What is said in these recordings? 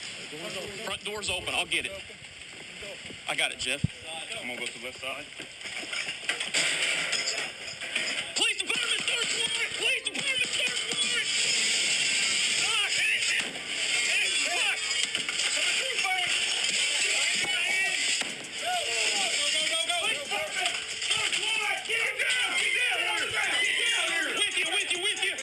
Front door's open. I'll get it. I got it, Jeff. I'm gonna go to the left side. Police department, search warrant! Police department, search warrant! Ah, hey, what? Go. Police department, search warrant! Get him down! Get down! With you!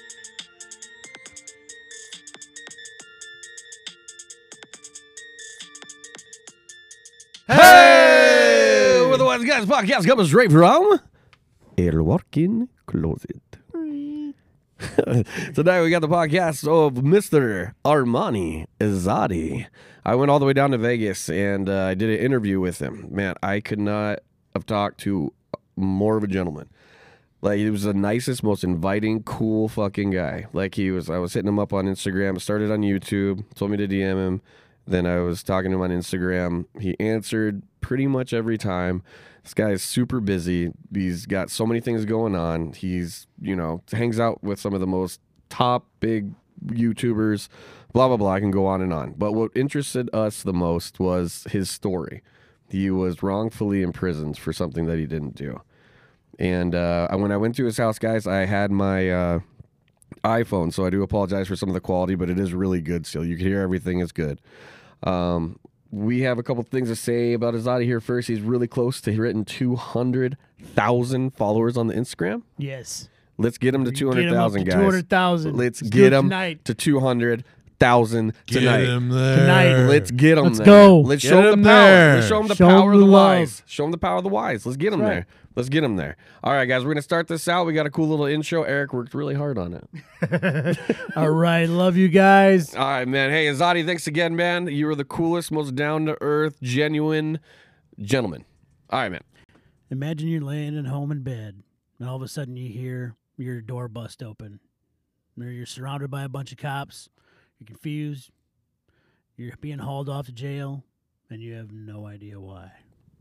Hey! We're the Wise Guys podcast coming straight from El Working Closet. Today we got the podcast of Mr. Armani Izadi. I went all the way down to Vegas and I did an interview with him. Man, I could not have talked to more of a gentleman. Like, he was the nicest, most inviting, cool fucking guy. Like, I was hitting him up on Instagram, started on YouTube, told me to DM him. Then I was talking to him on Instagram. He answered pretty much every time. This guy is super busy. He's got so many things going on. He's, hangs out with some of the most top big YouTubers, blah, blah, blah. I can go on and on. But what interested us the most was his story. He was wrongfully imprisoned for something that he didn't do. And when I went to his house, guys, I had my iPhone, so I do apologize for some of the quality, but it is really good still. You can hear everything is good. We have a couple things to say about Izadi here first. He's really close to hitting 200,000 followers on the Instagram. Yes. Let's get him to 200,000, guys. 200,000. Let's get him to 200,000 tonight. Get him there. Tonight. Let's get him Let's there. go. Let's Get show him him the power. there. Let's show him the Show power him of the the love. wise. Show him the power of the wise. Let's get him there. Let's get him there. All right, guys, we're going to start this out. We got a cool little intro. Eric worked really hard on it. All right. Love you guys. All right, man. Hey, Izadi, thanks again, man. You were the coolest, most down-to-earth, genuine gentleman. All right, man. Imagine you're laying at home in bed, and all of a sudden you hear your door bust open. You're surrounded by a bunch of cops. You're confused. You're being hauled off to jail, and you have no idea why.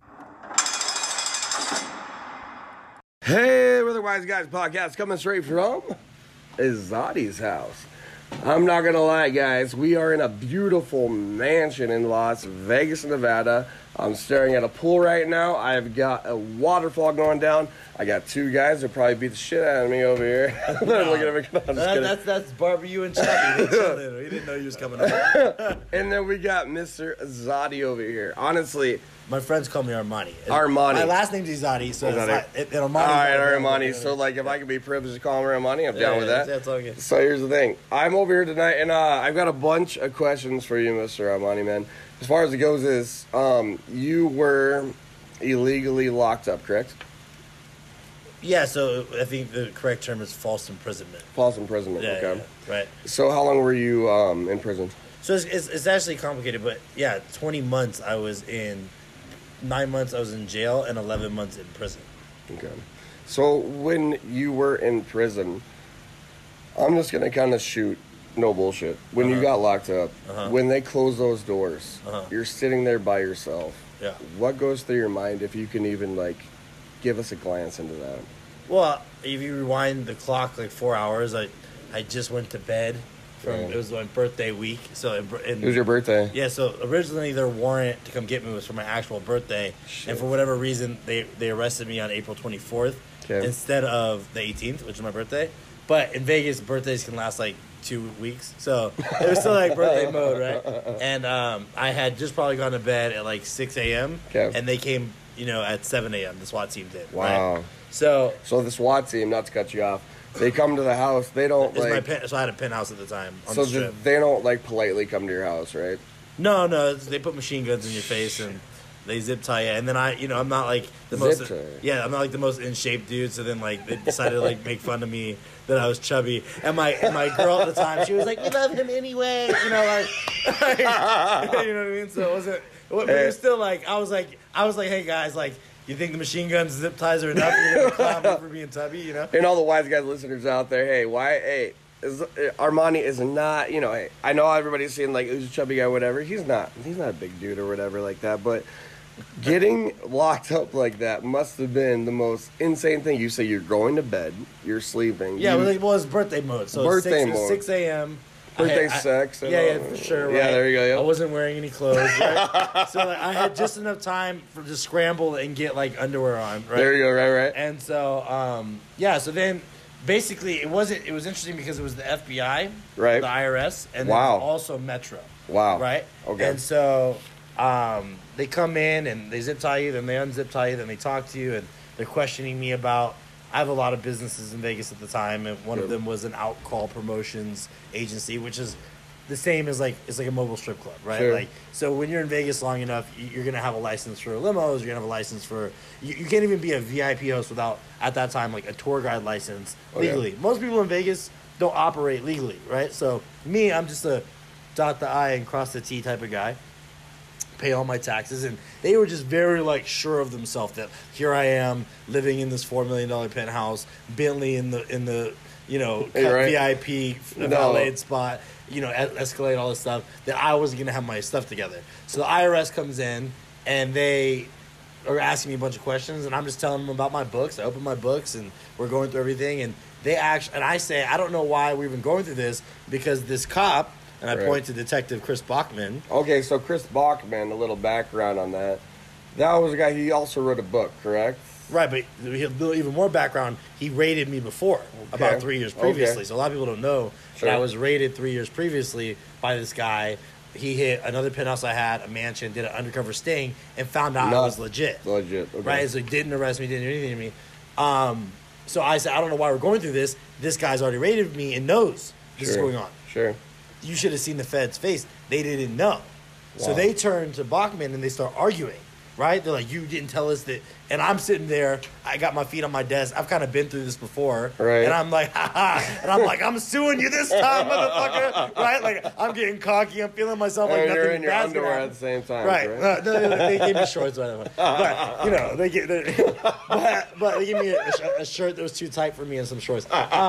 Hey, we're the Wise Guys podcast coming straight from Izadi's house. I'm not going to lie, guys. We are in a beautiful mansion in Las Vegas, Nevada. I'm staring at a pool right now. I've got a waterfall going down. I got two guys that probably beat the shit out of me over here. They're looking at me. I'm just kidding. That's Barbie and Chucky. We didn't know you was coming over. And then we got Mr. Izadi over here. Honestly, My friends call me Armani. Armani. My last name's Izadi, so Izadi. it's Armani. All right, Armani. So, like, if I could be privileged to call him Armani, I'm down with that. That's all good. So here's the thing. I'm over here tonight, and I've got a bunch of questions for you, Mr. Armani, man. As far as it goes is, you were illegally locked up, correct? Yeah, so I think the correct term is false imprisonment. False imprisonment, Yeah, okay. yeah, right. So how long were you in prison? So it's actually complicated, but yeah, 20 months I was in, 9 months I was in jail, and 11 months in prison. Okay. So when you were in prison, I'm just going to kind of shoot, no bullshit. When you got locked up, when they close those doors, you're sitting there by yourself. Yeah. What goes through your mind if you can even, like, give us a glance into that? Well, if you rewind the clock like 4 hours, I just went to bed. It was my birthday week. So It was your birthday. Yeah, so originally their warrant to come get me was for my actual birthday. Shit. And for whatever reason, they arrested me on April 24th instead of the 18th, which is my birthday. But in Vegas, birthdays can last like 2 weeks. So it was still like birthday mode, right? And I had just probably gone to bed at like 6 a.m. Okay. And they came, at 7 a.m. The SWAT team did. Wow. Right? So the SWAT team, not to cut you off, they come to the house. They don't so like. I had a penthouse at the time. On So the strip. they don't like politely come to your house, right? No, they put machine guns in your face and they zip tie you. And then I'm not like the Zip most, tie. yeah, I'm not like the most in shape dude. So then like they decided to like make fun of me that I was chubby. And my girl at the time, she was like, "We love him anyway," like, you know what I mean? So it wasn't. But it was still like I was like, "Hey guys, like, you think the machine guns, zip ties are enough? You're gonna clown me for being tubby, And all the Wise Guys listeners out there, Armani is not, hey, I know everybody's saying like, who's a chubby guy, whatever. He's not a big dude or whatever like that, but getting locked up like that must have been the most insane thing. You say you're going to bed, you're sleeping. Yeah, well, it was birthday mode. So birthday it was mode. 6 a.m. Birthday I- sex. and Yeah, all. for sure. Yeah, right? there you go. Yep. I wasn't wearing any clothes, right? So like, I had just enough time to scramble and get like underwear on, right? There you go. Right. And so, yeah. So then, basically, it was interesting because it was the FBI, Right. the IRS, and Wow. then also Metro, Wow. right? Okay. And so, they come in and they zip tie you, then they unzip tie you, then they talk to you, and they're questioning me about. I have a lot of businesses in Vegas at the time, and one of them was an out call promotions agency, which is the same as it's like a mobile strip club, right? Sure. Like, so when you're in Vegas long enough, you're gonna have a license for limos. You're gonna have a license for. You can't even be a VIP host without at that time like a tour guide license legally. Most people in Vegas don't operate legally, right? So me, I'm just a dot the I and cross the T type of guy. Pay all my taxes, and they were just very like sure of themselves that here I am living in this $4 million penthouse, Bentley in the Right. VIP No. valet spot, Escalade, all this stuff, that I wasn't gonna have my stuff together. So the IRS comes in and they are asking me a bunch of questions, and I'm just telling them about my books. I open my books and we're going through everything, and I say I don't know why we're even going through this because this cop. And I Right. point to Detective Chris Bachman. Okay, so Chris Bachman, a little background on that. That was a guy. He also wrote a book, correct? Right, but even more background, he raided me before, about 3 years previously. Okay. So a lot of people don't know Sure. that I was raided 3 years previously by this guy. He hit another penthouse I had, a mansion, did an undercover sting, and found out I was legit. Legit. Okay. Right, so he didn't arrest me, didn't do anything to me. So I said, I don't know why we're going through this. This guy's already raided me and knows this is Sure. going on. Sure. You should have seen the Fed's face. They didn't know. So Wow. they turn to Bachman and they start arguing, right? They're like, you didn't tell us that. And I'm sitting there. I got my feet on my desk. I've kind of been through this before. Right. And I'm like, ha ha. And I'm like, I'm suing you this time, motherfucker. Right? Like, I'm getting cocky. I'm feeling myself like And nothing you're in your bad's gonna underwear happen. At the same time. Right. correct? No, they gave me shorts, whatever. But, but they gave me a shirt that was too tight for me and some shorts.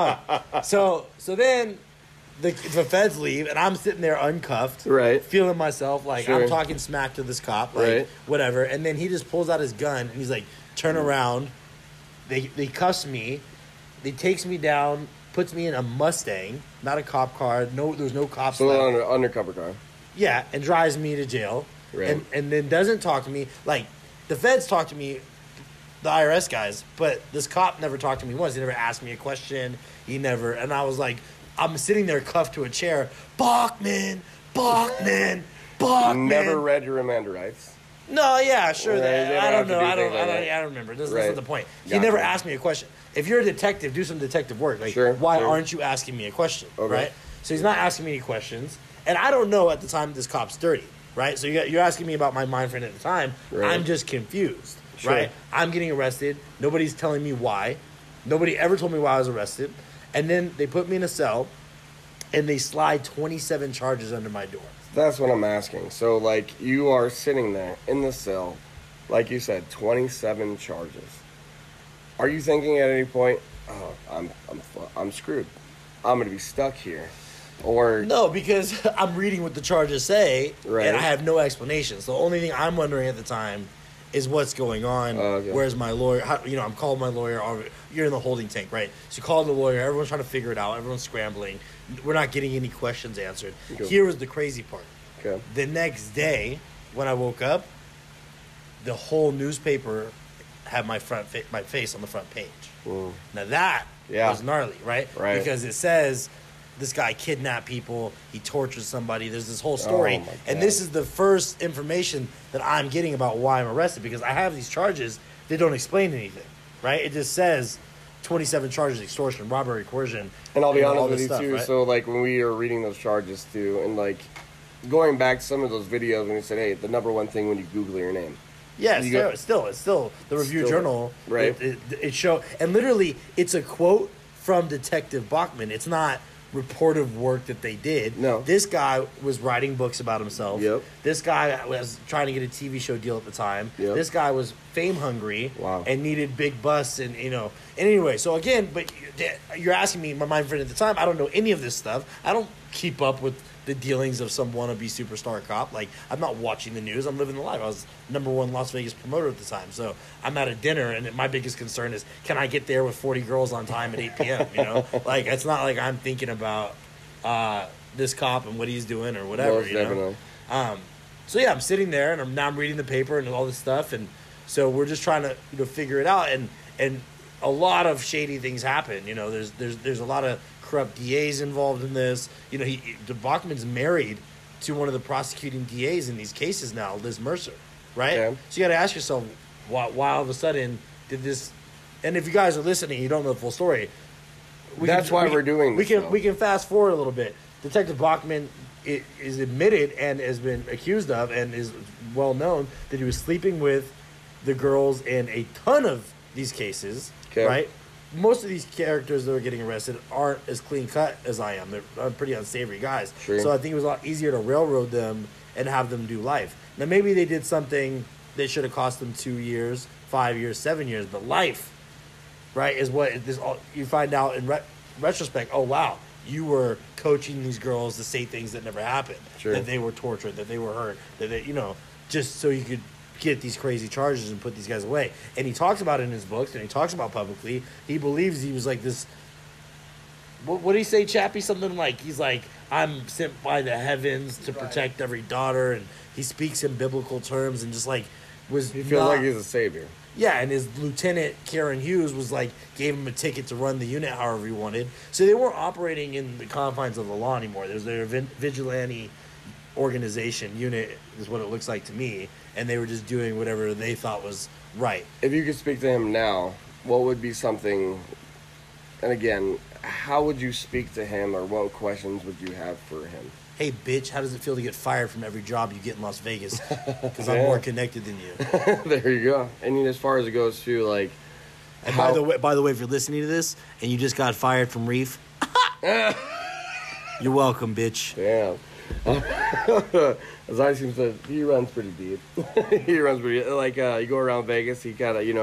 So then the feds leave, and I'm sitting there uncuffed. Right. Feeling myself like Sure. I'm talking smack to this cop. Like, Right. whatever. And then he just pulls out his gun, and he's like, turn around. They cuss me. They takes me down, puts me in a Mustang, not a cop car. No, there's no cops So left. undercover car. Yeah, and drives me to jail. Right. And then doesn't talk to me. Like, the feds talk to me, the IRS guys, but this cop never talked to me once. He never asked me a question. He never. And I was like, I'm sitting there cuffed to a chair. Bachman. Never read your Amanda rights. No, yeah, sure. Right, they don't I don't have to know. do I things like that. don't remember. This Right. isn't the point. He Gotcha. never asked me a question. If you're a detective, do some detective work. Like, Sure, why sure. aren't you asking me a question? Okay. Right? So he's not asking me any questions. And I don't know at the time this cop's dirty. Right? So you're asking me about my mind frame at the time. Right. I'm just confused. Sure. Right? I'm getting arrested. Nobody's telling me why. Nobody ever told me why I was arrested. And then they put me in a cell, and they slide 27 charges under my door. That's what I'm asking. So, like, you are sitting there in the cell, like you said, 27 charges. Are you thinking at any point, oh, I'm screwed. I'm gonna be stuck here, or No, because I'm reading what the charges say, Right. and I have no explanation. So the only thing I'm wondering at the time is what's going on. Okay. Where's my lawyer? I'm calling my lawyer. You're in the holding tank, right? So you call the lawyer. Everyone's trying to figure it out. Everyone's scrambling. We're not getting any questions answered. Okay. Here was the crazy part. okay, The next day, when I woke up, the whole newspaper had my face on the front page. Now that Yeah. was gnarly, right? Right. Because it says this guy kidnapped people, he tortured somebody. There's this whole story, Oh, my and God. this is the first information that I'm getting about why I'm arrested because I have these charges. They don't explain anything, right? It just says 27 charges: extortion, robbery, coercion. and I'll be all honest with this you stuff, too. right? So, like, when we were reading those charges too, and like going back to some of those videos when you said, "Hey, the number one thing when you Google your name." Yeah, You got- it's still the Review Still, Journal. right. It show and literally it's a quote from Detective Bachman. It's not reportive work that they did. No. This guy was writing books about himself. Yep. This guy was trying to get a TV show deal at the time. Yep. This guy was fame hungry. Wow. And needed big busts and And anyway, so again, but you're asking me my mind frame at the time. I don't know any of this stuff. I don't keep up with the dealings of some wannabe superstar cop. Like, I'm not watching the news. I'm living the life. I was #1 Las Vegas promoter at the time. So I'm at a dinner, and my biggest concern is, can I get there with 40 girls on time at 8 p.m., Like, it's not like I'm thinking about, this cop and what he's doing or whatever. Most definitely. So yeah, I'm sitting there and I'm reading the paper and all this stuff, and so we're just trying to figure it out, and a lot of shady things happen. There's a lot of corrupt DAs involved in this. Bachman's married to one of the prosecuting DAs in these cases now, Liz Mercer, right? Yeah. So you got to ask yourself, why all of a sudden did this? And if you guys are listening, you don't know the full story. That's why we're doing this, We can fast forward a little bit. Detective Bachman is admitted and has been accused of and is well known that he was sleeping with the girls in a ton of these cases, right? Most of these characters that are getting arrested aren't as clean cut as I am. They're pretty unsavory guys. Sure. So I think it was a lot easier to railroad them and have them do life. Now, maybe they did something that should have cost them 2 years, 5 years, 7 years, but life, right, is what this all, you find out in retrospect. Oh, wow, you were coaching these girls to say things that never happened, Sure. that they were tortured, that they were hurt, that they, just so you could get these crazy charges and put these guys away. And he talks about it in his books, and he talks about publicly. He believes he was like this. What did he say, Chappie? Something like, he's like, I'm sent by the heavens to protect every daughter, and he speaks in biblical terms, and just like He feels like he's a savior. Yeah, and his lieutenant, Karen Hughes, was like, gave him a ticket to run the unit however he wanted. So they weren't operating in the confines of the law anymore. There's their vigilante organization unit is what it looks like to me, and they were just doing whatever they thought was right. If you could speak to him now, what would be something, and again, how would you speak to him, or what questions would you have for him? Hey, bitch, how does it feel to get fired from every job you get in Las Vegas? Because I'm more connected than you. There you go. And as far as it goes to, like... And by the way, if you're listening to this and you just got fired from Reef, you're welcome, bitch. Damn. As I seem to, he runs pretty deep. He runs pretty, like, you go around Vegas, he kind of,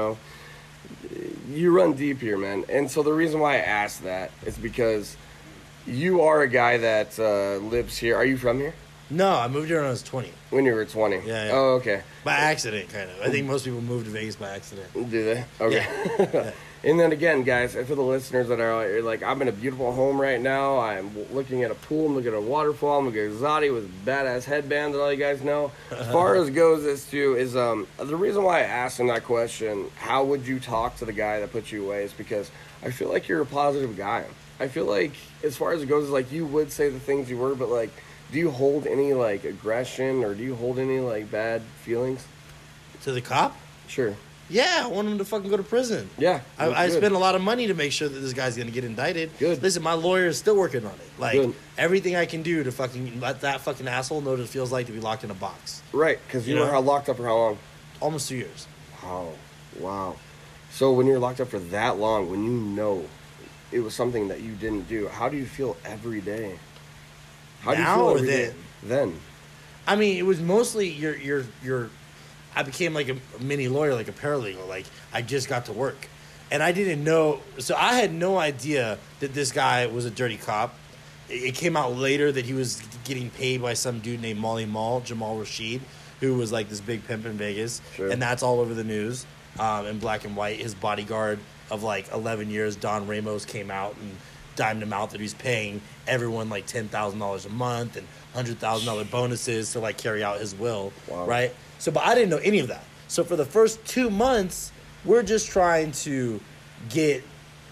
you run deep here, man. And so the reason why I asked that is because you are a guy that lives here. Are you from here? No, I moved here when I was 20. When you were 20? Yeah. Oh, okay. By accident, kind of. I think most people move to Vegas by accident. Do they? Okay. Yeah. And then again, guys, for the listeners that are out here, like, I'm in a beautiful home right now. I'm looking at a pool. I'm looking at a waterfall. I'm looking at Exotti with a badass headband that all you guys know. As far as goes as to is the reason why I asked him that question, how would you talk to the guy that put you away, is because I feel like you're a positive guy. I feel like as far as it goes, like, you would say the things you were, but, like, do you hold any, like, aggression, or do you hold any, like, bad feelings? To the cop? Sure. Yeah, I want him to fucking go to prison. Yeah. I good. spent a lot of money to make sure that this guy's going to get indicted. Good. Listen, my lawyer is still working on it. Like, Good. everything I can do to fucking let that fucking asshole know what it feels like to be locked in a box. Right, because you You were know? locked up for how long? Almost 2 years. Wow. So when you're locked up for that long, when you know it was something that you didn't do, how do you feel every day? How do you Now feel or every day? Then? I mean, it was mostly your I became like a mini lawyer, like a paralegal. Like, I just got to work. And I didn't know. So I had no idea that this guy was a dirty cop. It came out later that he was getting paid by some dude named Molly Mall, Jamal Rashid, who was like this big pimp in Vegas. Sure. And that's all over the news in black and white. His bodyguard of like 11 years, Don Ramos, came out and dimed him out that he's paying everyone like $10,000 a month and $100,000 bonuses to like carry out his will. Wow. Right? So, but I didn't know any of that. So for the first 2 months, we're just trying to get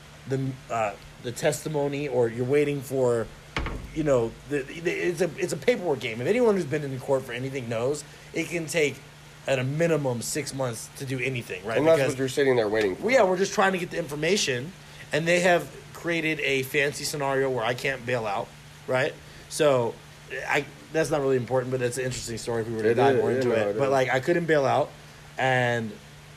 the testimony, or you're waiting for, it's a paperwork game. If anyone who's been in court for anything knows, it can take at a minimum 6 months to do anything, right? And that's what you're sitting there waiting for. Well, yeah, we're just trying to get the information, and they have created a fancy scenario where I can't bail out, right? So that's not really important, but it's an interesting story if we were to dive more into it. But like, I couldn't bail out, and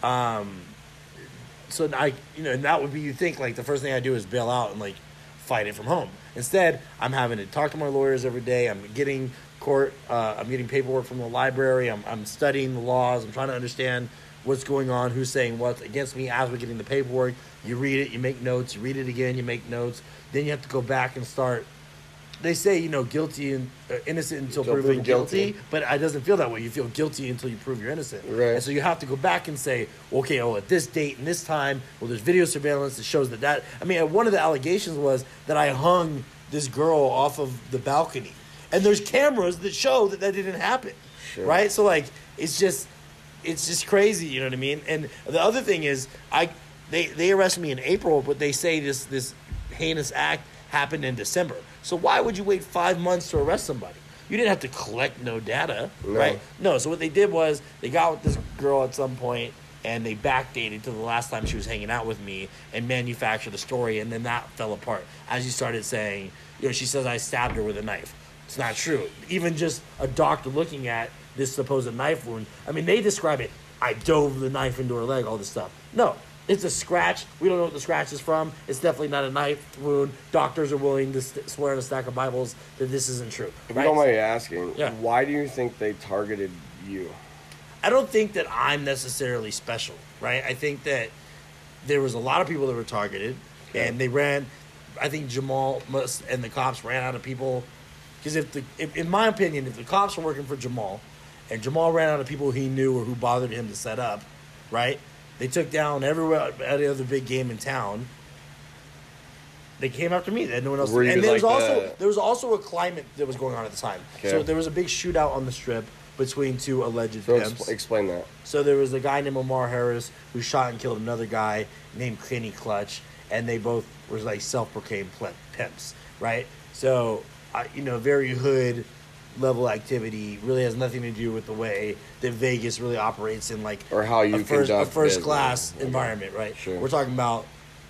so and that would be, you think like the first thing I do is bail out and like fight it from home. Instead, I'm having to talk to my lawyers every day. I'm getting I'm getting paperwork from the library. I'm studying the laws. I'm trying to understand what's going on, who's saying what's against me as we're getting the paperwork. You read it, you make notes, you read it again, you make notes. Then you have to go back and start. They say, guilty and innocent until proven guilty, but it doesn't feel that way. You feel guilty until you prove you're innocent. Right. And so you have to go back and say, okay, at this date and this time, there's video surveillance that shows that. I mean, one of the allegations was that I hung this girl off of the balcony. And there's cameras that show that didn't happen. Sure. Right? So, like, it's just crazy, you know what I mean? And the other thing is, they arrested me in April, but they say this heinous act happened in December. So why would you wait 5 months to arrest somebody? You didn't have to collect no data, right? No, so what they did was they got with this girl at some point, and they backdated to the last time she was hanging out with me and manufactured a story, and then that fell apart. As you started saying, she says I stabbed her with a knife. It's not true. Even just a doctor looking at this supposed knife wound, I mean, they describe it, I dove the knife into her leg, all this stuff. No, it's a scratch. We don't know what the scratch is from. It's definitely not a knife wound. Doctors are willing to swear on a stack of Bibles that this isn't true. If you don't mind me asking, Yeah. why do you think they targeted you? I don't think that I'm necessarily special, right? I think that there was a lot of people that were targeted, and they ran. I think Jamal and the cops ran out of people, because in my opinion, if the cops were working for Jamal, and Jamal ran out of people he knew or who bothered him to set up, right? They took down every other big game in town. They came after me. They had no one else. Were you And there was like also a climate that was going on at the time. Okay. So there was a big shootout on the strip between two alleged So pimps. explain that. So there was a guy named Omar Harris who shot and killed another guy named Kenny Clutch, and they both were like self-proclaimed pimps, right? So, very hood level activity, really has nothing to do with the way that Vegas really operates in like Or how you a first conduct class business. environment, right? Sure. We're talking about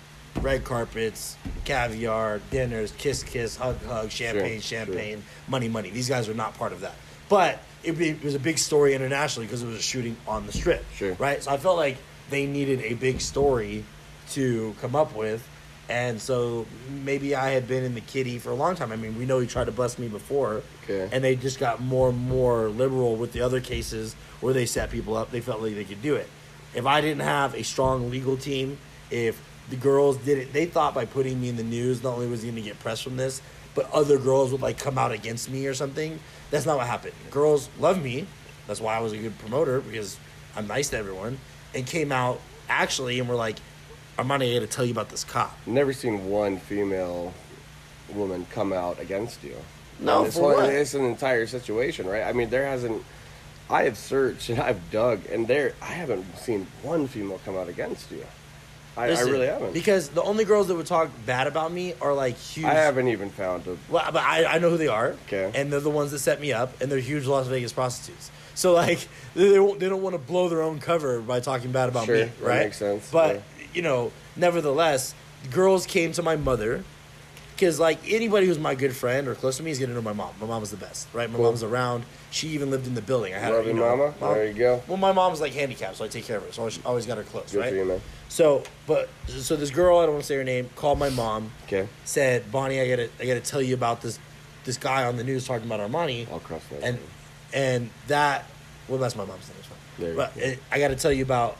red carpets, caviar, dinners, kiss, hug, champagne, money. These guys are not part of that. But it was a big story internationally because it was a shooting on the strip, Sure. right? So I felt like they needed a big story to come up with. And so maybe I had been in the kitty for a long time. I mean, we know he tried to bust me before. Okay. And they just got more and more liberal with the other cases where they set people up. They felt like they could do it. If I didn't have a strong legal team, if the girls did it, they thought by putting me in the news, not only was he going to get press from this, but other girls would like come out against me or something. That's not what happened. Girls love me. That's why I was a good promoter, because I'm nice to everyone. And came out actually and were like, Armani, I got to tell you about this cop. Never seen one female woman come out against you. No, it's for what? It's an entire situation, right? I mean, there hasn't. I have searched and I've dug, and I haven't seen one female come out against you. I Listen, really haven't. Because the only girls that would talk bad about me are like huge. I haven't even found a. Well, but I know who they are. Okay. And they're the ones that set me up, and they're huge Las Vegas prostitutes. So like they don't want to blow their own cover by talking bad about Sure, me, that right? makes sense, But nevertheless, girls came to my mother. Because, like, anybody who's my good friend or close to me is going to know my mom. My mom was the best, right? My mom's around. She even lived in the building. I had Love her, you, mama. There you go. Well, my mom was, like, handicapped, so I take care of her. So I always got her close, Good right? for you, man. So this girl, I don't want to say her name, called my mom, Okay. said, Bonnie, I gotta tell you about this guy on the news talking about Armani. I'll cross that. And that, well, that's my mom's name. It's fine. There you But go. I got to tell you about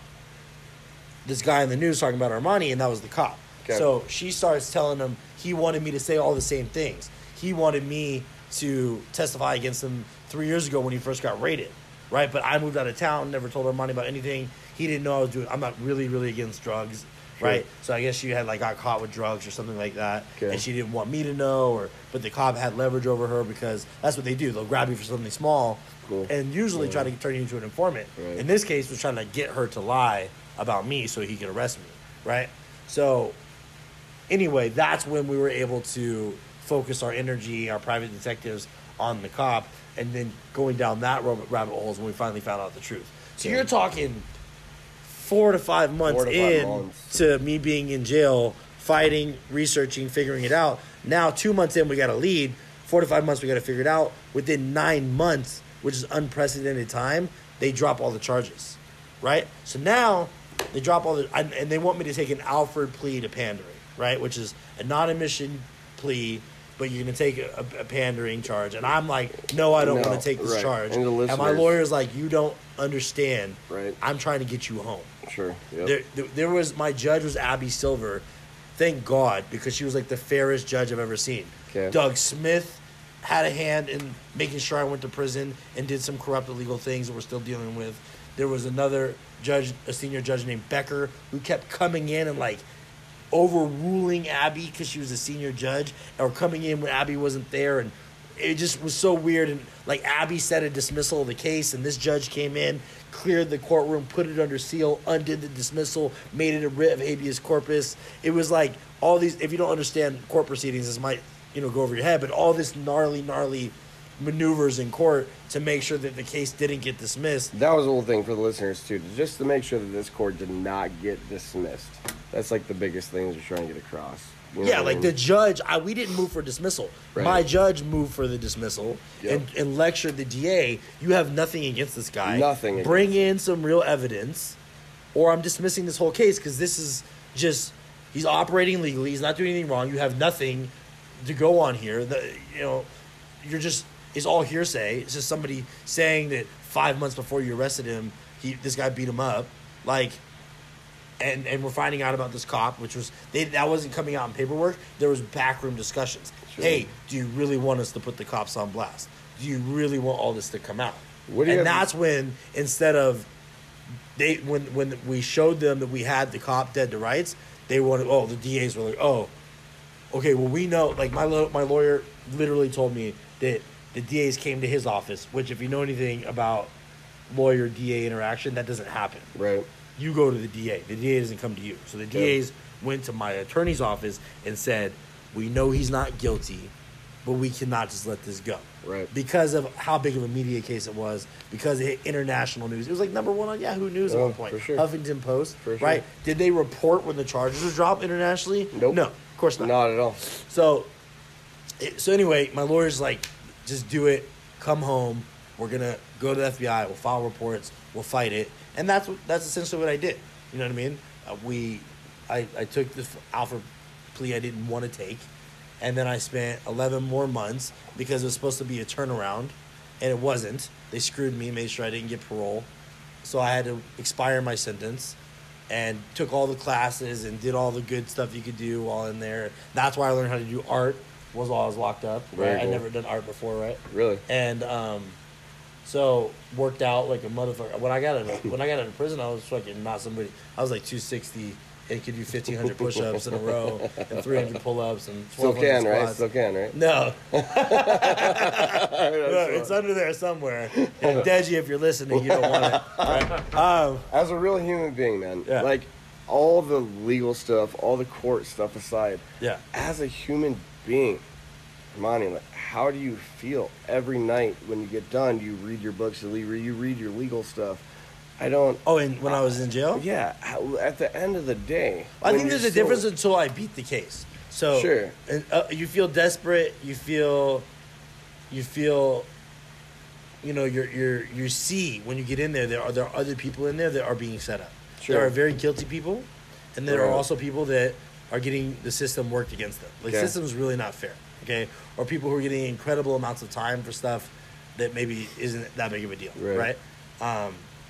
this guy on the news talking about Armani, and that was the cop. Okay. So she starts telling him he wanted me to say all the same things. He wanted me to testify against him 3 years ago when he first got raided, right? But I moved out of town, never told Armani about anything. He didn't know I was doing. I'm not really, really against drugs, Sure. right? So I guess she had got caught with drugs or something like that, Okay. and she didn't want me to know. But the cop had leverage over her because that's what they do. They'll grab you for something small, Cool. and usually try to turn you into an informant. Right. In this case, was trying to get her to lie about me so he could arrest me, right? So anyway, that's when we were able to focus our energy, our private detectives, on the cop, and then going down that rabbit hole is when we finally found out the truth. So Yeah. you're talking 4 to 5 months 4 to 5 in months. to me being in jail, fighting, researching, figuring it out. Now 2 months in, we got a lead. 4 to 5 months, we got to figure it out. Within 9 months, which is unprecedented time, they drop all the charges, right? So now they drop all the, and they want me to take an Alford plea to pandering, right? Which is a non-admission plea, but you're going to take a pandering charge. And I'm like, no, I don't No, want to take this right. charge. And the And my listeners- lawyer's like, you don't understand. Right. I'm trying to get you home. Sure. Yep. There was, my judge was Abby Silver. Thank God, because she was like the fairest judge I've ever seen. Okay. Doug Smith had a hand in making sure I went to prison and did some corrupt illegal things that we're still dealing with. There was another judge, a senior judge named Becker, who kept coming in and overruling Abby because she was a senior judge, or coming in when Abby wasn't there, and it just was so weird. And like Abby said a dismissal of the case, and this judge came in, cleared the courtroom, put it under seal, undid the dismissal, made it a writ of habeas corpus. It was like all these. If you don't understand court proceedings, this might go over your head, but all this gnarly maneuvers in court to make sure that the case didn't get dismissed. That was the whole thing for the listeners too, just to make sure that this court did not get dismissed. That's like the biggest thing that you're trying to get across. You know Yeah, what I like mean? the judge, we didn't move for dismissal. Right. My judge moved for the dismissal Yep. and lectured the DA. You have nothing against this guy. Nothing Bring in some real evidence, or I'm dismissing this whole case because this is just, he's operating legally. He's not doing anything wrong. You have nothing to go on here. You're just, it's all hearsay. It's just somebody saying that 5 months before you arrested him, this guy beat him up. Like, and we're finding out about this cop, which was that wasn't coming out in paperwork. There was backroom discussions. Sure. Hey, do you really want us to put the cops on blast? Do you really want all this to come out? What do you And have- that's when, instead of when we showed them that we had the cop dead to rights, they wanted. Oh, the DAs were like, oh, okay. Well, we know. Like my lawyer literally told me that the DAs came to his office. Which, if you know anything about lawyer DA interaction, that doesn't happen. Right. You go to the DA. The DA doesn't come to you. So the DAs went to my attorney's office and said, we know he's not guilty, but we cannot just let this go. Right. Because of how big of a media case it was, because it hit international news. It was like number one on Yahoo News at Oh, one point. for sure. Huffington Post. For sure. Right? Did they report when the charges were dropped internationally? Nope. No, of course not. Not at all. So anyway, my lawyer's like, just do it. Come home. We're gonna go to the FBI. We'll file reports. We'll fight it. And that's essentially what I did. You know what I mean? I took the Alfred plea I didn't want to take, and then I spent 11 more months because it was supposed to be a turnaround, and it wasn't. They screwed me, made sure I didn't get parole, so I had to expire my sentence, and took all the classes and did all the good stuff you could do while in there. That's why I learned how to do art. Was while I was locked up. Very Right? I'd cool. never done art before, right? Really. And so worked out like a motherfucker. When I got out of prison, I was fucking not somebody. I was like 260 and could do 1,500 push-ups in a row and 300 pull-ups and Still 1,200 can, right? squats. Still can, right? No, no, it's under there somewhere. And Deji, if you're listening, you don't want it. Right? As a real human being, man, Yeah. like all the legal stuff, all the court stuff aside, Yeah. as a human being, Monty, like, how do you feel every night when you get done? You read your books, you read your legal stuff. I don't. Oh, and when I was in jail? Yeah, at the end of the day, I when think there's you're a difference until I beat the case. So Sure. and, you feel desperate. You feel, you see when you get in there, there are other people in there that are being set up. Sure. There are very guilty people, and there are Right. also people that are getting the system worked against them. Like, Okay. the system's really not fair, okay? Or people who are getting incredible amounts of time for stuff that maybe isn't that big of a deal, Right. right?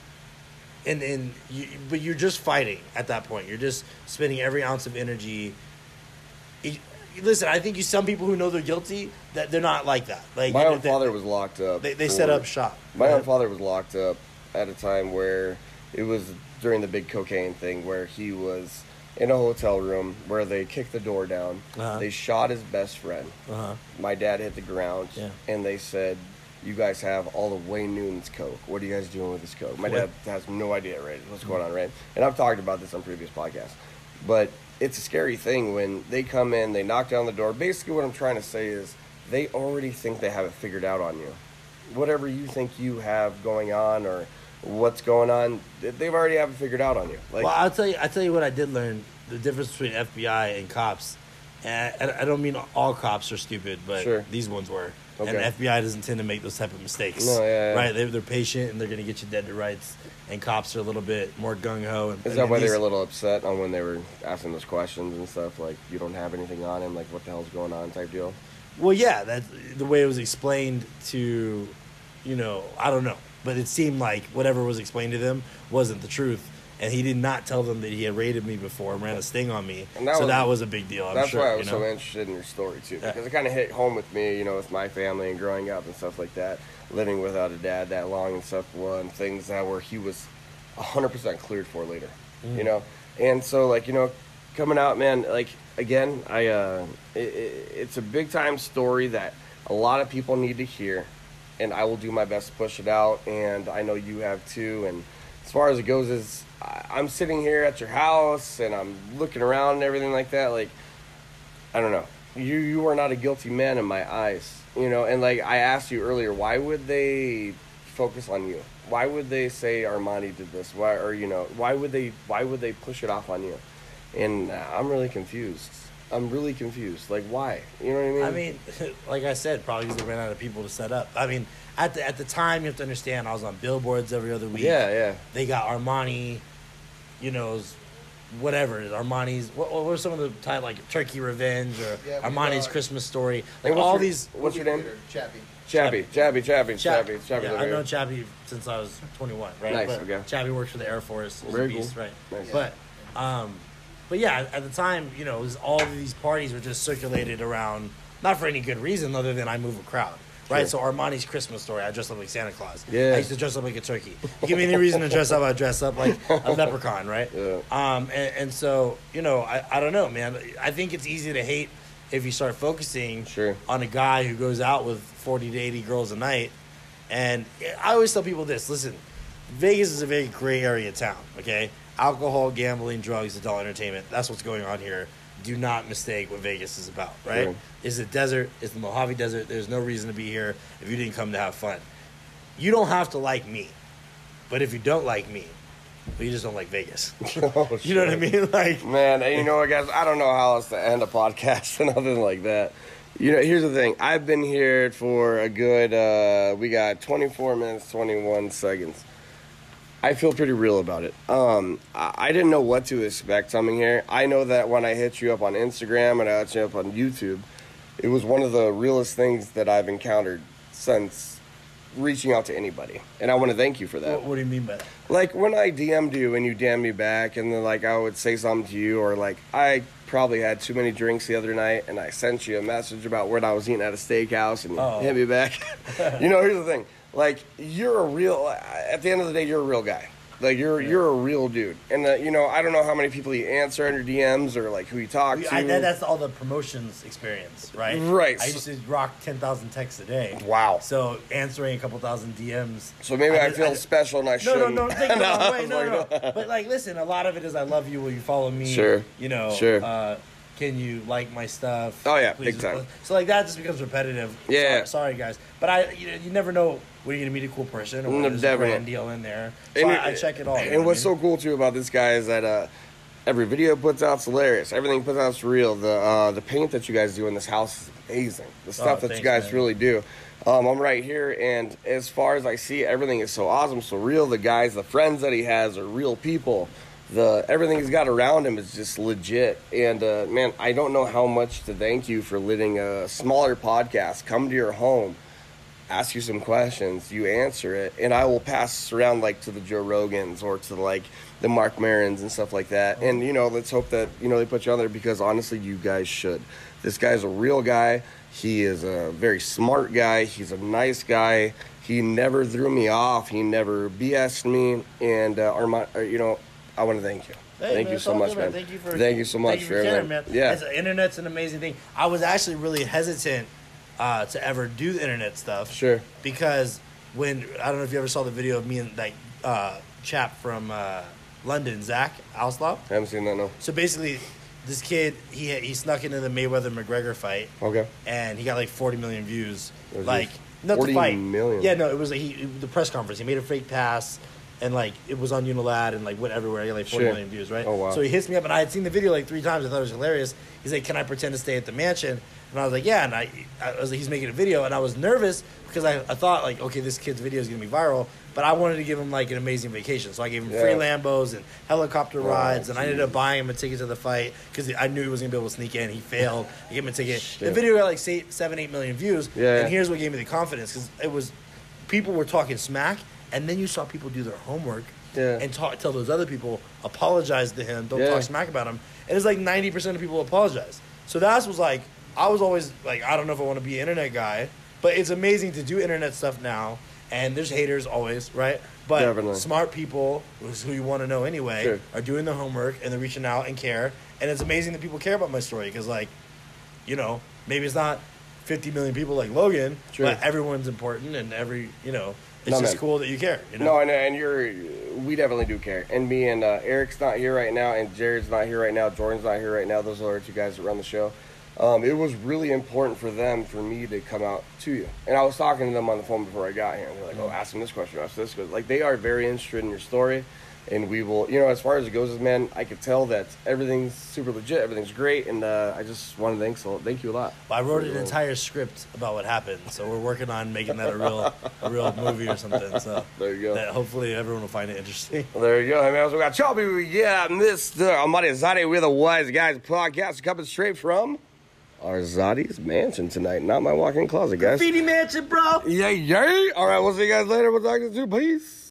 But you're just fighting at that point. You're just spending every ounce of energy. Listen, I think some people who know they're guilty, that they're not like that. Like, My own father was locked up. They set up shop. My own father was locked up at a time where it was during the big cocaine thing, where he was in a hotel room where they kicked the door down. Uh-huh. They shot his best friend. Uh-huh. My dad hit the ground, Yeah. and they said, "You guys have all of Wayne Newton's coke. What are you guys doing with this coke?" My dad has no idea, right? What's going on, right? And I've talked about this on previous podcasts, but it's a scary thing when they come in, they knock down the door. Basically, what I'm trying to say is they already think they have it figured out on you. Whatever you think you have going on or what's going on, they've already have it figured out on you. Like, Well, I'll tell you what I did learn: the difference between FBI and cops. And I don't mean all cops are stupid, but Sure. these ones were. Okay. And the FBI doesn't tend to make those type of mistakes. No, yeah. Right? They're patient and they're going to get you dead to rights. And cops are a little bit more gung ho. is that why they were a little upset on when they were asking those questions and stuff? Like, you don't have anything on him, like, what the hell's going on type deal? Well, yeah, that's the way it was explained to, I don't know. But it seemed like whatever was explained to them wasn't the truth. And he did not tell them that he had raided me before and ran a sting on me. And that So was- that was a big deal, I'm That's sure. why I was so interested in your story, too. Yeah. Because it kind of hit home with me, with my family and growing up and stuff like that. Living without a dad that long and stuff, and things that were he was 100% cleared for later, Mm. And so, coming out, man. Like again, it's a big time story that a lot of people need to hear, and I will do my best to push it out. And I know you have too. And as far as it goes, is I'm sitting here at your house and I'm looking around and everything like that. Like, I don't know. You are not a guilty man in my eyes, you know. And like I asked you earlier, why would they focus on you? Why would they say Armani did this? Why, or you know, why would they push it off on you? And I'm really confused. Like, why? You know what I mean? I mean, like I said, probably because they ran out of people to set up. I mean, at the time, you have to understand, I was on billboards every other week. Yeah. They got Armani, you know, whatever. Armani's, what were some of the time, like Turkey Revenge or Armani's Christmas Story. Like all these. What's your name? Chappie. Chappie. Yeah, I've known Chappie since I was 21, right? Nice, but okay. Chappie works for the Air Force. He's Very a beast, cool. right? Nice. But yeah, at the time, you know, it was all of these parties were just circulated around, not for any good reason other than I move a crowd, right? Sure. So Armani's Christmas Story, I dress up like Santa Claus. Yeah. I used to dress up like a turkey. You give me any reason to dress up, I dress up like a leprechaun, right? Yeah. And so, you know, I don't know, man. I think it's easy to hate if you start focusing Sure. on a guy who goes out with 40 to 80 girls a night. And I always tell people this, listen, Vegas is a very gray area town, okay? Alcohol, gambling, drugs, adult entertainment. That's what's going on here. Do not mistake what Vegas is about, right? Sure. It's a desert. It's the Mojave Desert. There's no reason to be here if you didn't come to have fun. You don't have to like me. But if you don't like me, well, you just don't like Vegas. Oh, You know what I mean? Like, man, and you know what, guys? I don't know how else to end a podcast and nothing like that. You know, here's the thing. I've been here for a good, we got 24 minutes, 21 seconds. I feel pretty real about it. I didn't know what to expect coming here. I know that when I hit you up on Instagram and I hit you up on YouTube, it was one of the realest things that I've encountered since reaching out to anybody. And I want to thank you for that. what do you mean by that? Like, when I DM'd you and you DM'd me back, and then, like, I would say something to you, or, like, I probably had too many drinks the other night, and I sent you a message about what I was eating at a steakhouse, and you hit me back. You know, here's the thing. Like, you're a real, at the end of the day, you're a real guy. Like, you're a real dude. And, you know, I don't know how many people you answer on your DMs or, like, who you talk to. That's all the promotions experience, right? Right. I used to rock 10,000 texts a day. Wow. So answering a couple thousand DMs. So maybe I feel special and I shouldn't. No, take it the wrong way. No. But, like, listen, a lot of it is I love you, will you follow me? Sure. You know, Sure. can you like my stuff? Oh, yeah, Please big time. So, like, that just becomes repetitive. Yeah. Sorry, guys. But you never know when you're going to meet a cool person or when there's a Definitely. brand deal in there. So I check it all. And what's so cool, too, about this guy is that every video puts out's hilarious. Everything he puts out's real. The paint that you guys do in this house is amazing. The stuff that thanks, you guys man. really do. I'm right here, and as far as I see, everything is so awesome, so real. The guys, the friends that he has are real people. Everything he's got around him is just legit. And, man, I don't know how much to thank you for letting a smaller podcast come to your home, ask you some questions, you answer it, and I will pass around, like, to the Joe Rogans or to, like, the Mark Marons and stuff like that. And, you know, let's hope that, you know, they put you on there because, honestly, you guys should. This guy's a real guy. He is a very smart guy. He's a nice guy. He never threw me off. He never BS'd me. And, you know, I want to thank you. Hey, thank man, you it's so all much, good, man. Thank you so much for caring, everything. man. Yeah. Internet's an amazing thing. I was actually really hesitant to ever do the internet stuff. Sure. Because when I don't know if you ever saw the video of me and that chap from London, Zach Alslop. I haven't seen that, no. So basically, this kid he snuck into the Mayweather-McGregor fight. Okay. And he got like 40 million views. It was Like just not 40 the fight. million? Yeah, no, it was like the press conference. He made a fake pass. And, like, it was on Unilad and, like, went everywhere. He got, like, 40 million views, right? Oh, wow. So he hits me up, and I had seen the video, like, 3 times. I thought it was hilarious. He's like, can I pretend to stay at the mansion? And I was like, yeah. And I was like, he's making a video. And I was nervous because I thought, like, okay, this kid's video is going to be viral. But I wanted to give him, like, an amazing vacation. So I gave him free Lambos and helicopter rides. And I ended up buying him a ticket to the fight because I knew he wasn't going to be able to sneak in. He failed. I gave him a ticket. The video got, like, 7-8 million views. Yeah. And here's what gave me the confidence because it was people were talking smack. And then you saw people do their homework. Yeah. And tell those other people, apologize to him, don't Yeah. talk smack about him. And it's like 90% of people apologize. So that was like, I was always like, I don't know if I want to be an internet guy, but it's amazing to do internet stuff now And there's haters always, right? But Definitely. smart people, who you want to know anyway, Sure. are doing the homework and they're reaching out and care. And it's amazing that people care about my story because, like, you know, maybe it's not 50 million people like Logan, Sure. but everyone's important and it's No, just man. cool that you care. You know? No, and we definitely do care. And me and Eric's not here right now, and Jared's not here right now. Jordan's not here right now. Those are our 2 guys that run the show. It was really important for me to come out to you. And I was talking to them on the phone before I got here. And they're like, oh, ask them this question, ask this question. Like, they are very interested in your story. And we will, as far as it goes, man, I could tell that everything's super legit, everything's great. And I just want to thank you a lot. I wrote an entire script about what happened, so we're working on making that a real movie or something. So There you go. that hopefully everyone will find it interesting. There you go. Hey, man, so we got Choppy, Mr. Amadi Azadi with a Wise Guys podcast coming straight from Arzadi's mansion tonight. Not my walk-in closet, guys. Graffiti Mansion, bro. Yeah. All right, we'll see you guys later. We'll talk to you. Peace.